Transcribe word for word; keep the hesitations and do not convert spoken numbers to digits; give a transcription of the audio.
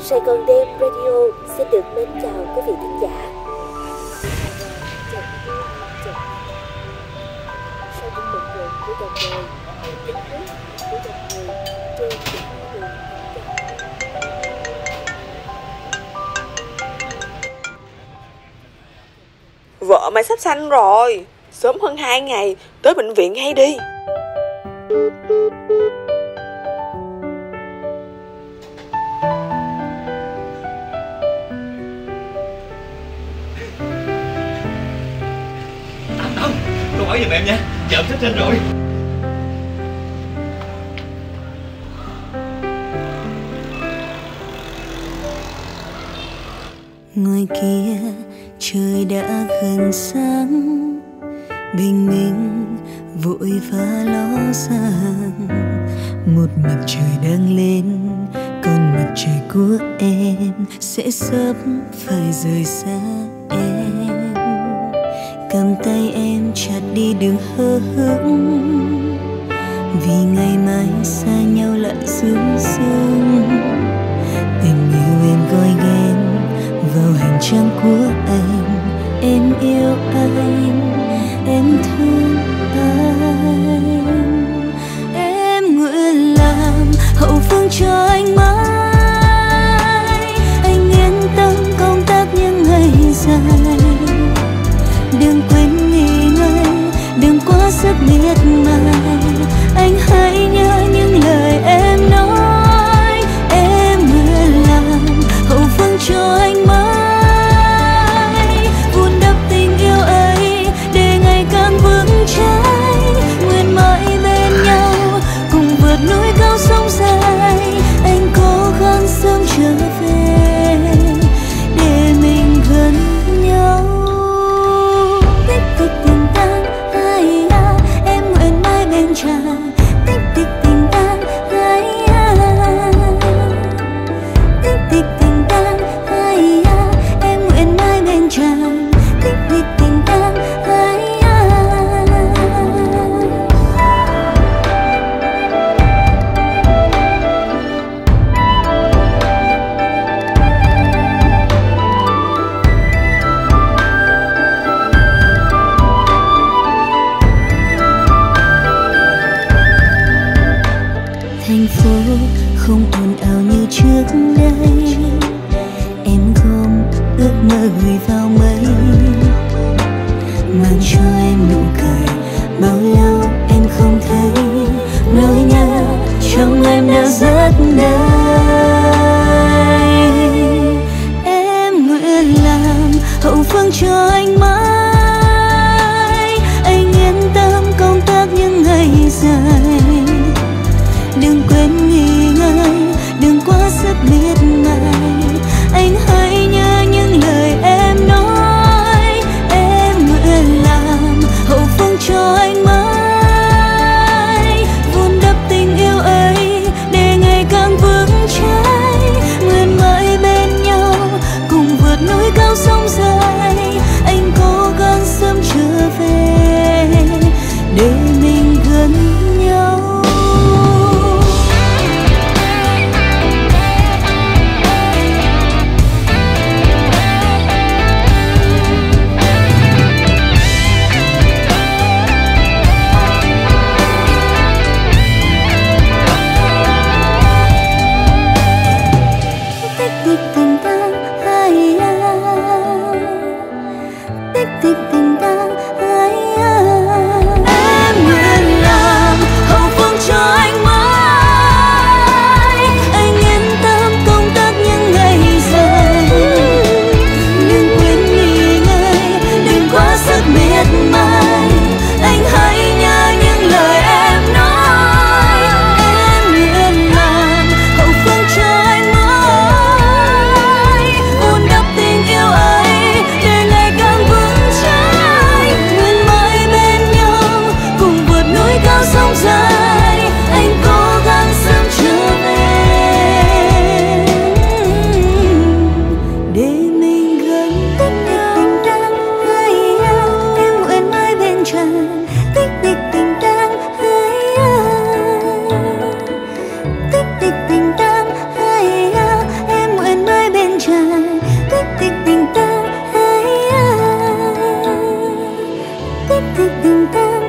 Sài Gòn Đêm Radio xin được mến chào quý vị thính giả. Sau những bận rộn của dòng đời, những tiếng của dòng người trên những con đường Vợ mày sắp sanh rồi, sớm hơn hai ngày tới bệnh viện hay đi. Anh Tâm, câu hỏi giùm em nha, vợ em sắp sinh rồi. Ngoài kia trời đã gần sáng, bình minh vội vã ló dạng. Một mặt trời đang lên, còn mặt trời của em sẽ sắp phải rời xa em. Cầm tay em chặt đi đừng hờ hững, vì ngày mai xa nhau lại sương sương. Tình yêu em gói ghém vào hành trang của anh. Em yêu anh, em thương anh. Em nguyện làm hậu phương cho anh mãi. Anh yên tâm công tác những ngày dài. Đừng quên nghỉ ngơi, đừng quá sức miệt mài. Anh hãy nhớ những lời em nói. Em nguyện làm hậu phương cho anh mãi. Vun đắp tình yêu ấy để ngày càng vững trái. Nguyện mãi bên nhau cùng vượt núi cao sông dài. Anh cố gắng sớm trở về để mình gần nhau. Tích tích tình ta ai à, em nguyện mãi bên chàng. Tích tích tình ta ai à, tích tích tình ta ai à, em nguyện mãi bên chàng. Tích tích tình ta ai à. Thành phố không ồn ào như trước đây. Em không ước mơ gửi vào mây, mang cho em nụ cười bao lâu em không thấy. Nỗi nhớ trong em đã rất đầy. Em nguyện làm hậu phương cho anh mãi. Anh yên tâm công tác những ngày dài. Đừng quên nghỉ ngơi, đừng quá sức miệt mài. Anh hãy nhớ những lời em nói. Em nguyện làm hậu phương cho anh mãi. tình tang